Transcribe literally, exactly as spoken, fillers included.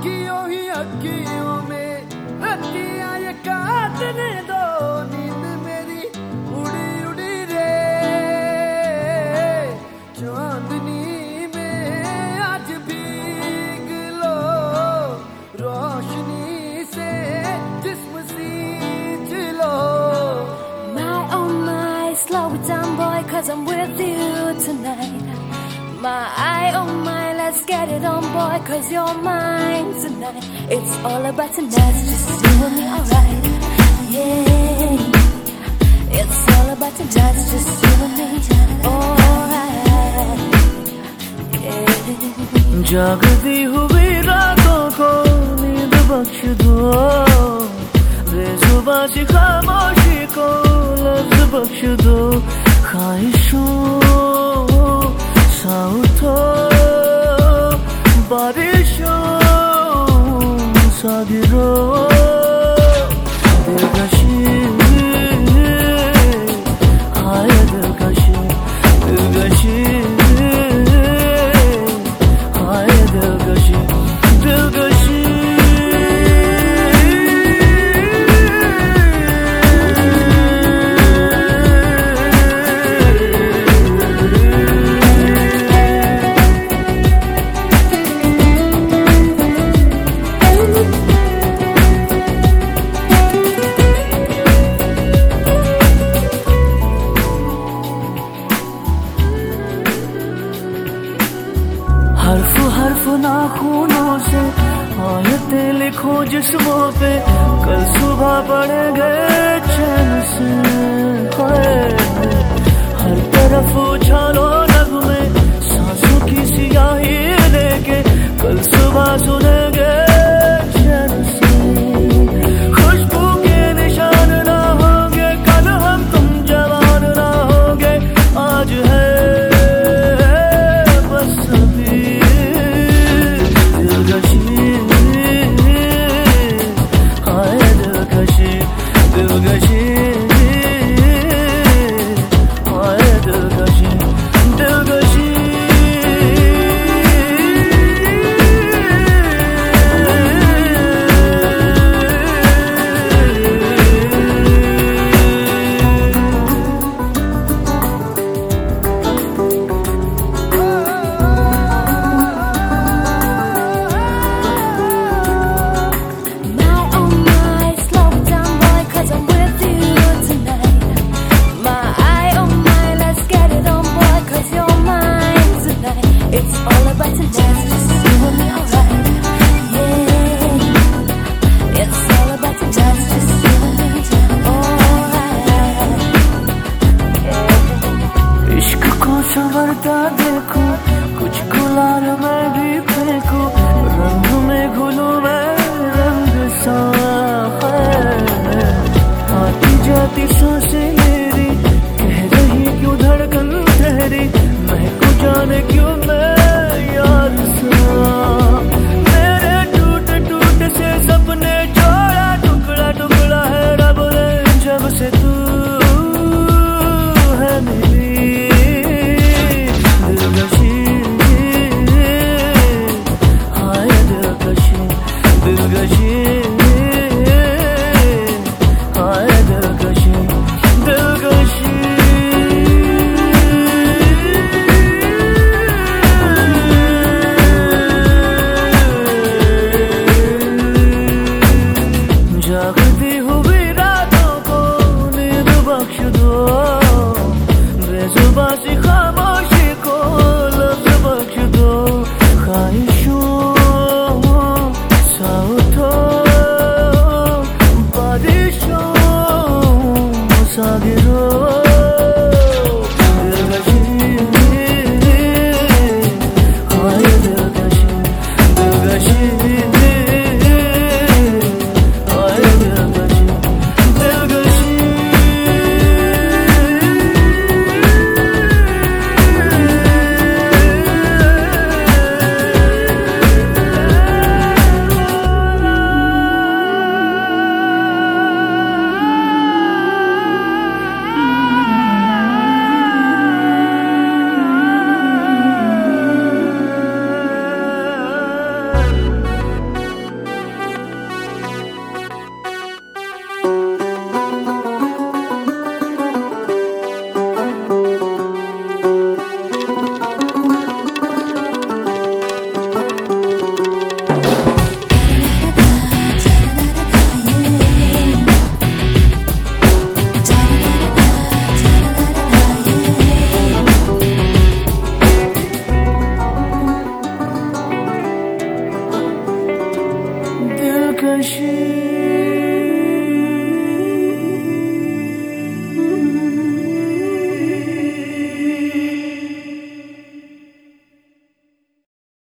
अखियों ही अखियों में रतियां ये काटने दो, नींद मेरी उड़ी उड़ी रे चांदनी में आज भीग लो, रोशनी से जिस्म सींच लो। My oh my, slow it down boy, cause I'm with you tonight. My I oh my, let's get it on boy, cause you're mine tonight. It's all about tonight, just you and me, alright. Yeah, it's all about tonight, just you and me, alright. Yeah. जागती हुई रातों को नींद बख्श दो, बेजुबां सी खामोशी को लफ्ज बख्श दो, ख्वाहिशों सा उठो, बारिशों सा गिरो, दिलकशी हाय दिलकशी, दिलकशी हाय दिलकशी, दिलकशी। हर्फ हर्फ नाखूनों से आयतें लिखो जिस्मों पे, कल सुबह पढ़ेंगे चैन से। हर तरफ उछालो नगमे सांसों की सियाही लेके, कल सुबह सुनेंगे चैन से। खुशबू के निशान ना होंगे कल हम, तुम जवान ना होंगे आज है बस अभी। दिलकशी हाय दिलकशी, दिलकशी हाय दिलकशी, दिलकशी। It's all about tonight, just you and me, alright. Yeah, it's all about tonight, just you and me, alright. Yeah. इश्क को संवरता देखो, कुछ गुलाल में भी फेंको, रंग में घुलूं मैं रंग सा है। आती जाती सांसें मेरी कह रही क्यों धड़कन ठहरी, महकूं जाने क्यों मैं यार सा। मेरे टूट टूट से सपने जोड़ा, टुकड़ा टुकड़ा है रब ने जब से तू है मेरी। दिलकशी दिलकशी